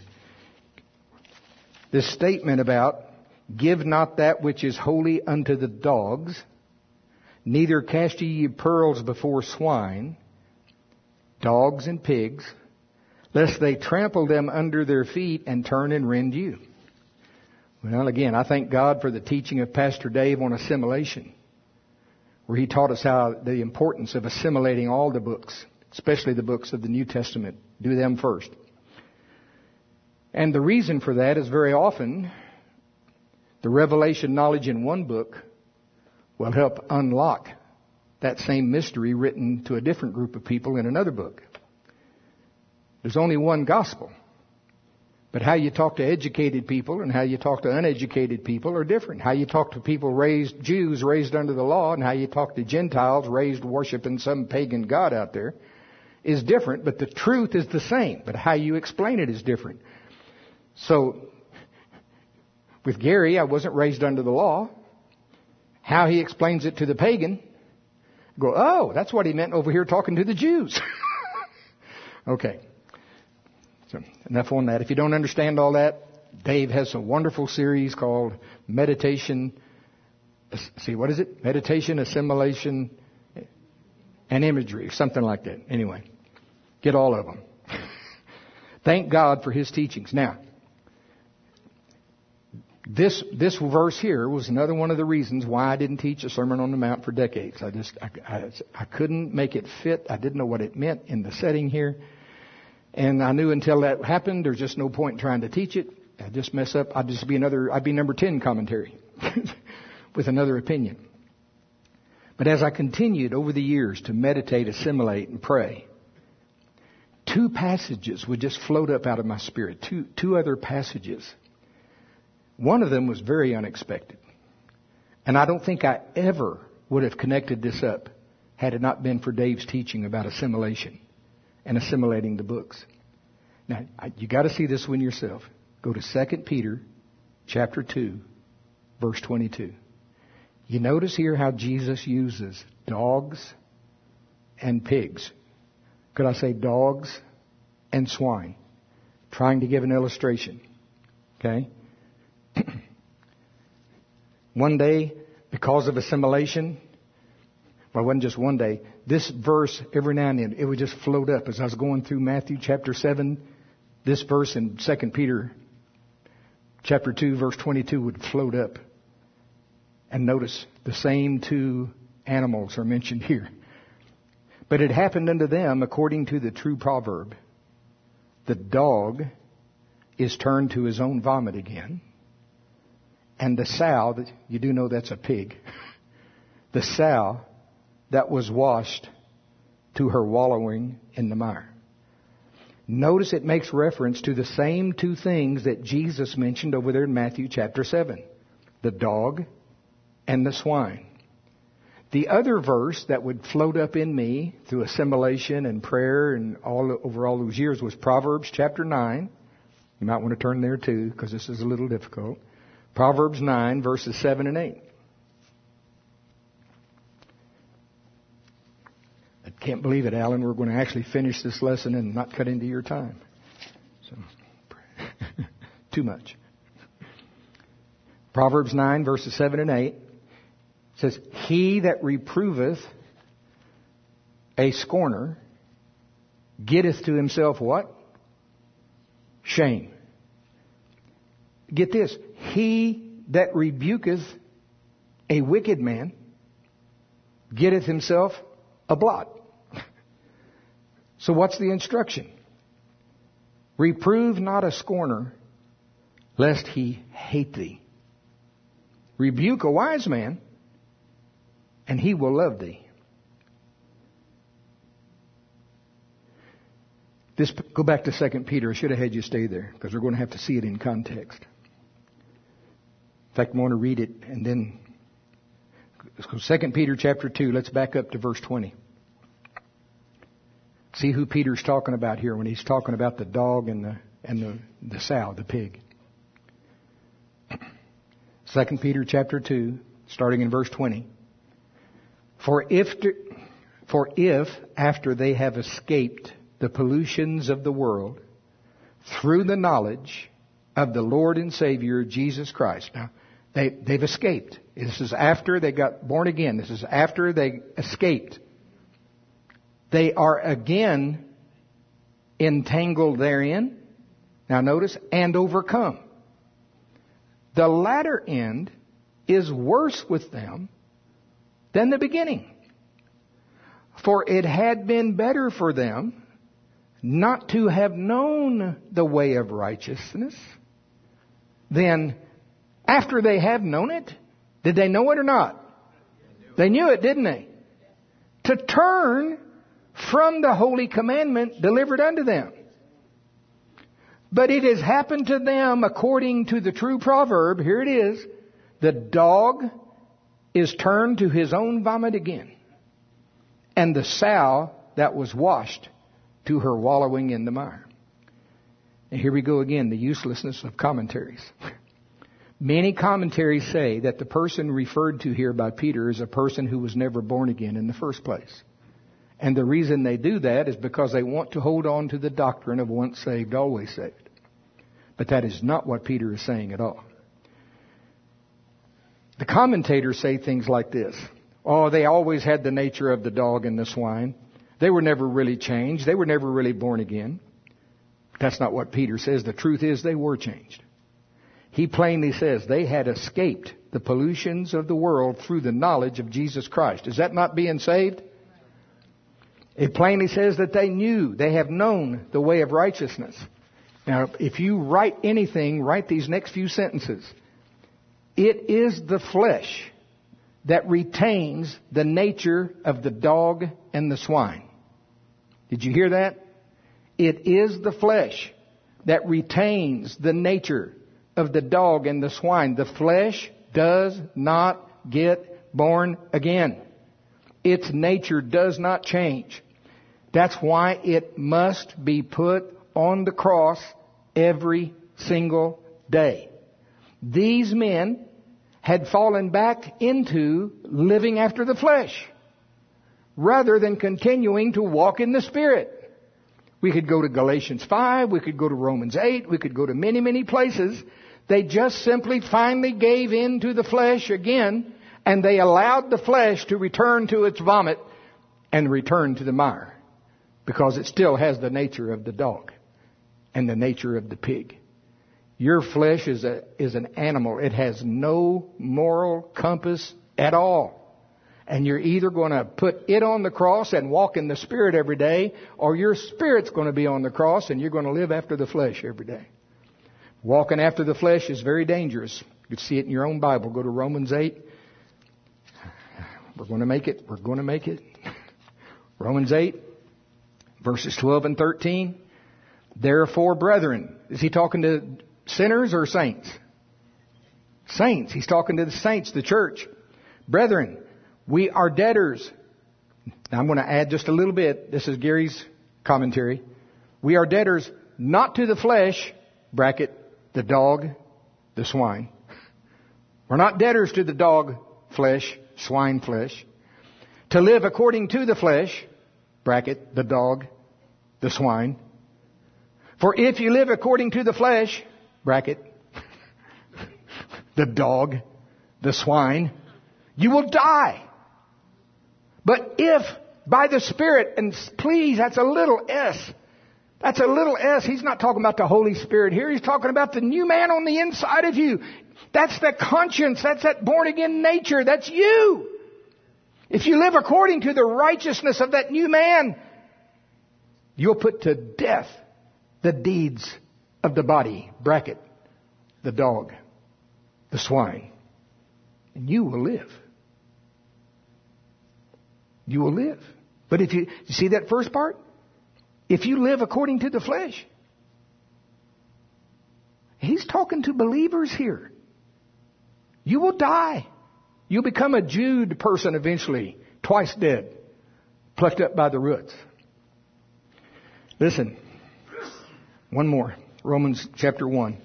This statement about give not that which is holy unto the dogs, neither cast ye your pearls before swine, dogs and pigs, lest they trample them under their feet and turn and rend you. Well, again, I thank God for the teaching of Pastor Dave on assimilation, where he taught us how the importance of assimilating all the books, especially the books of the New Testament. Do them first. And the reason for that is very often the revelation knowledge in one book will help unlock that same mystery written to a different group of people in another book. There's only one gospel. But how you talk to educated people and how you talk to uneducated people are different. How you talk to people Jews raised under the law, and how you talk to Gentiles raised worshiping some pagan god out there is different, but the truth is the same. But how you explain it is different. So, with Gary, I wasn't raised under the law. How he explains it to the pagan, go, oh, that's what he meant over here talking to the Jews. Okay. So, enough on that. If you don't understand all that, Dave has a wonderful series called Meditation. What is it? Meditation, Assimilation, and Imagery, or something like that. Anyway, get all of them. Thank God for his teachings. Now, this verse here was another one of the reasons why I didn't teach a Sermon on the Mount for decades. I couldn't make it fit. I didn't know what it meant in the setting here. And I knew until that happened, there's just no point in trying to teach it. I'd just mess up. I'd be number 10 commentary with another opinion. But as I continued over the years to meditate, assimilate, and pray, two passages would just float up out of my spirit. Two other passages. One of them was very unexpected. And I don't think I ever would have connected this up had it not been for Dave's teaching about assimilation and assimilating the books. Now, you got to see this one yourself. Go to 2 Peter chapter 2, verse 22. You notice here how Jesus uses dogs and pigs. Could I say dogs and swine? Trying to give an illustration. Okay? One day, because of assimilation, well, it wasn't just one day. This verse, every now and then, it would just float up. As I was going through Matthew chapter 7, this verse in 2 Peter chapter 2, verse 22 would float up. And notice, the same two animals are mentioned here. But it happened unto them according to the true proverb. The dog is turned to his own vomit again. And the sow, you do know that's a pig. The sow that was washed to her wallowing in the mire. Notice it makes reference to the same two things that Jesus mentioned over there in Matthew chapter 7. The dog and the swine. The other verse that would float up in me through assimilation and prayer and over all those years was Proverbs chapter 9. You might want to turn there too, because this is a little difficult. Proverbs 9, verses 7 and 8. I can't believe it, Alan. We're going to actually finish this lesson and not cut into your time. So, too much. Proverbs 9, verses 7 and 8 says, He that reproveth a scorner getteth to himself what? Shame. Get this. He that rebuketh a wicked man getteth himself a blot. So what's the instruction? Reprove not a scorner, lest he hate thee. Rebuke a wise man, and he will love thee. Go back to 2 Peter. I should have had you stay there, because we're going to have to see it in context. In fact, I want to read it, and then let's go 2 Peter chapter 2. Let's back up to verse 20. See who Peter's talking about here when he's talking about the dog and the sow, the pig. 2 Peter chapter 2, starting in verse 20. For if after they have escaped the pollutions of the world through the knowledge of the Lord and Savior Jesus Christ. Now, they've escaped. This is after they got born again. This is after they escaped. They are again entangled therein. Now notice, and overcome. The latter end is worse with them than the beginning. For it had been better for them not to have known the way of righteousness than after they have known it. Did they know it or not? They knew it, didn't they? To turn from the holy commandment delivered unto them. But it has happened to them according to the true proverb. Here it is. The dog is turned to his own vomit again, and the sow that was washed to her wallowing in the mire. And here we go again, the uselessness of commentaries. Many commentaries say that the person referred to here by Peter is a person who was never born again in the first place. And the reason they do that is because they want to hold on to the doctrine of once saved, always saved. But that is not what Peter is saying at all. The commentators say things like this. Oh, they always had the nature of the dog and the swine. They were never really changed. They were never really born again. That's not what Peter says. The truth is they were changed. He plainly says they had escaped the pollutions of the world through the knowledge of Jesus Christ. Is that not being saved? It plainly says that they knew, they have known the way of righteousness. Now, if you write anything, write these next few sentences. It is the flesh that retains the nature of the dog and the swine. Did you hear that? It is the flesh that retains the nature of the dog and the swine. The flesh does not get born again. Its nature does not change. That's why it must be put on the cross every single day. These men had fallen back into living after the flesh rather than continuing to walk in the Spirit. We could go to Galatians 5, we could go to Romans 8, we could go to many, many places. They just simply finally gave in to the flesh again, and they allowed the flesh to return to its vomit and return to the mire, because it still has the nature of the dog and the nature of the pig. Your flesh is an animal. It has no moral compass at all. And you're either going to put it on the cross and walk in the Spirit every day, or your spirit's going to be on the cross and you're going to live after the flesh every day. Walking after the flesh is very dangerous. You can see it in your own Bible. Go to Romans 8. We're going to make it. We're going to make it. Romans 8, verses 12 and 13. Therefore, brethren, is he talking to sinners or saints? Saints. He's talking to the saints, the church. Brethren, we are debtors. Now I'm going to add just a little bit. This is Gary's commentary. We are debtors not to the flesh, bracket, the dog, the swine. We're not debtors to the dog flesh, swine flesh. To live according to the flesh, bracket, the dog, the swine. For if you live according to the flesh, bracket, the dog, the swine, you will die. But if by the Spirit, and please, that's a little s. That's a little s. He's not talking about the Holy Spirit here. He's talking about the new man on the inside of you. That's the conscience. That's that born again nature. That's you. If you live according to the righteousness of that new man, you'll put to death the deeds of the body, bracket, the dog, the swine, and you will live. You will live. But if you see that first part? If you live according to the flesh, he's talking to believers here. You will die. You'll become a Jude person eventually, twice dead, plucked up by the roots. Listen. One more. Romans chapter 1.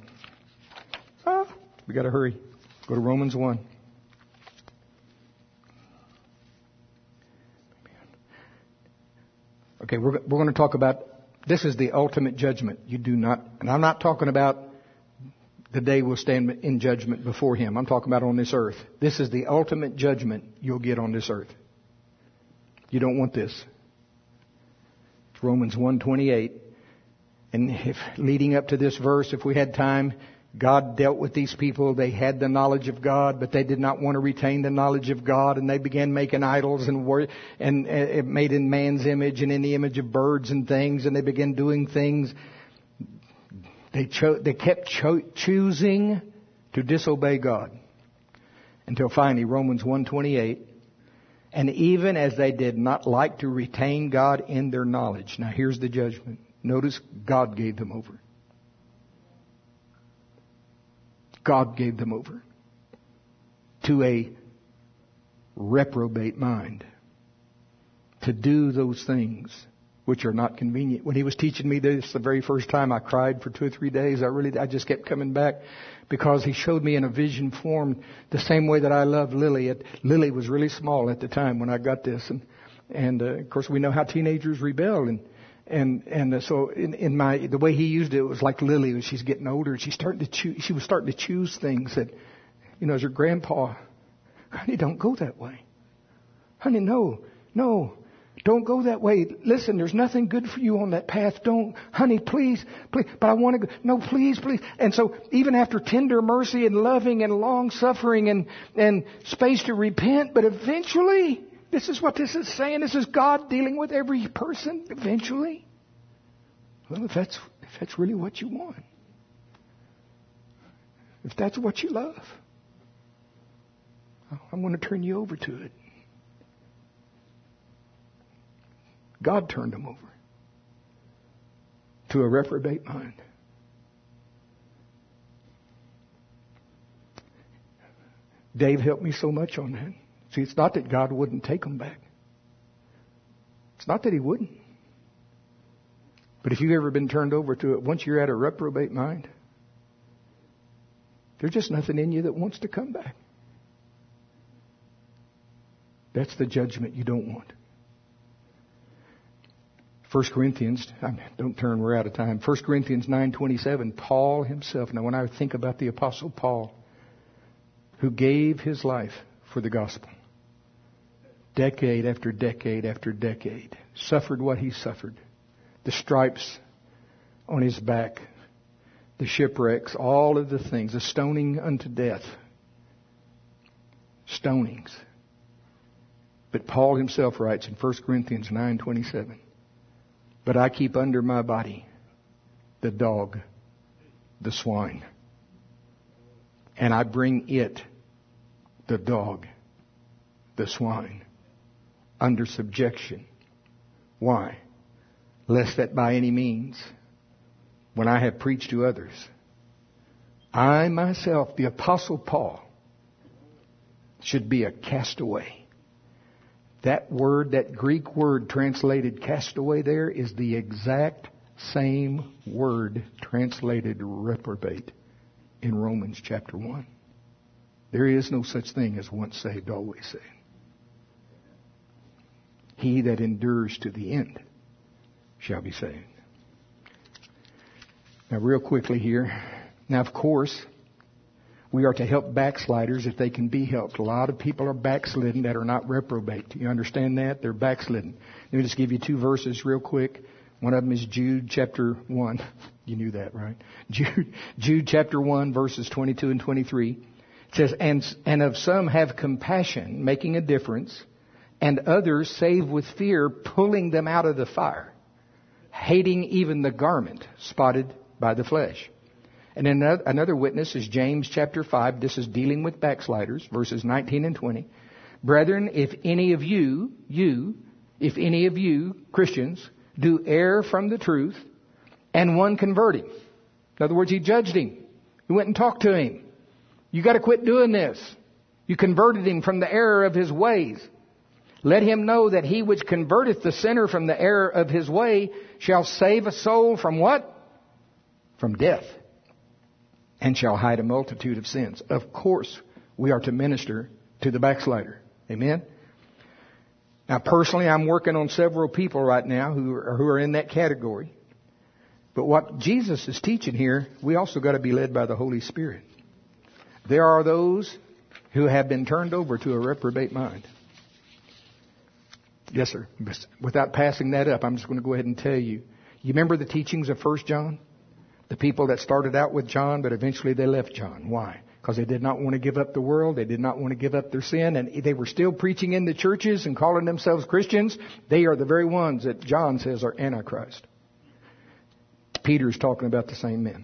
We got to hurry. Go to Romans 1. Okay, we're going to talk about, this is the ultimate judgment. You do not, and I'm not talking about the day we'll stand in judgment before Him. I'm talking about on this earth. This is the ultimate judgment you'll get on this earth. You don't want this. It's Romans 1:28. And if leading up to this verse, if we had time, God dealt with these people. They had the knowledge of God, but they did not want to retain the knowledge of God, and they began making idols and made in man's image and in the image of birds and things, and they began doing things. They kept choosing to disobey God until finally Romans 1:28. And even as they did not like to retain God in their knowledge. Now here's the judgment. Notice God gave them over. God gave them over to a reprobate mind to do those things which are not convenient. When he was teaching me this the very first time, I cried for 2 or 3 days. I just kept coming back because he showed me in a vision form the same way that I love Lily. Lily was really small at the time when I got this, and of course we know how teenagers rebel, so in the way he used it was like Lily as she's getting older. She was starting to choose things that, as her grandpa, honey, don't go that way. Honey, no, don't go that way. Listen, there's nothing good for you on that path. Don't, honey, please, but I want to go. No, please. And so even after tender mercy and loving and long suffering and space to repent, but eventually, this is what this is saying. This is God dealing with every person eventually. Well, if that's really what you want, if that's what you love, I'm going to turn you over to it. God turned them over to a reprobate mind. Dave helped me so much on that. See, it's not that God wouldn't take them back. It's not that He wouldn't. But if you've ever been turned over to it, once you're at a reprobate mind, there's just nothing in you that wants to come back. That's the judgment you don't want. 1 Corinthians, don't turn, we're out of time. 1 Corinthians 9:27, Paul himself. Now when I think about the Apostle Paul, who gave his life for the gospel, decade after decade after decade, suffered what he suffered, the stripes on his back, the shipwrecks, all of the things, the stoning unto death, stonings. But Paul himself writes in 1 Corinthians 9:27, but I keep under my body the dog, the swine. And I bring it, the dog, the swine, under subjection. Why? Lest that by any means, when I have preached to others, I myself, the Apostle Paul, should be a castaway. That word, that Greek word translated castaway there, is the exact same word translated reprobate in Romans chapter 1. There is no such thing as once saved, always saved. He that endures to the end shall be saved. Now real quickly here. Now of course, we are to help backsliders if they can be helped. A lot of people are backslidden that are not reprobate. Do you understand that? They're backslidden. Let me just give you 2 verses real quick. One of them is Jude chapter 1. You knew that, right? Jude chapter 1 verses 22 and 23. It says, and of some have compassion, making a difference, and others save with fear, pulling them out of the fire, hating even the garment spotted by the flesh. And another witness is James chapter 5. This is dealing with backsliders, verses 19 and 20. Brethren, if any of you, Christians, do err from the truth, and one convert him. In other words, he judged him. He went and talked to him. You got to quit doing this. You converted him from the error of his ways. Let him know that he which converteth the sinner from the error of his way shall save a soul from what? From death. And shall hide a multitude of sins. Of course, we are to minister to the backslider. Amen? Now, personally, I'm working on several people right now who are in that category. But what Jesus is teaching here, we also got to be led by the Holy Spirit. There are those who have been turned over to a reprobate mind. Yes, sir. Without passing that up, I'm just going to go ahead and tell you. You remember the teachings of 1 John? The people that started out with John, but eventually they left John. Why? Because they did not want to give up the world. They did not want to give up their sin. And they were still preaching in the churches and calling themselves Christians. They are the very ones that John says are Antichrist. Peter's talking about the same men.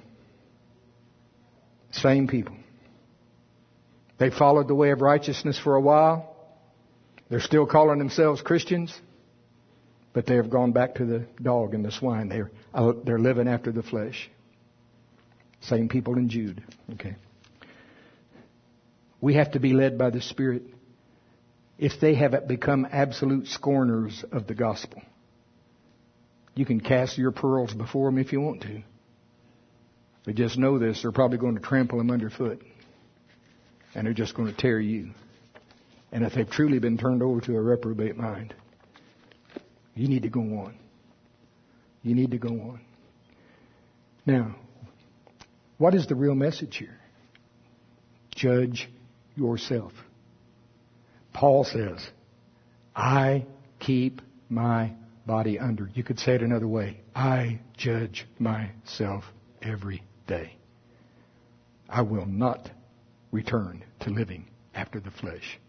Same people. They followed the way of righteousness for a while. They're still calling themselves Christians. But they have gone back to the dog and the swine. They're living after the flesh. Same people in Jude. Okay. We have to be led by the Spirit if they have become absolute scorners of the gospel. You can cast your pearls before them if you want to. But just know this, they're probably going to trample them underfoot. And they're just going to tear you. And if they've truly been turned over to a reprobate mind, you need to go on. You need to go on. Now, what is the real message here? Judge yourself. Paul says, I keep my body under. You could say it another way. I judge myself every day. I will not return to living after the flesh.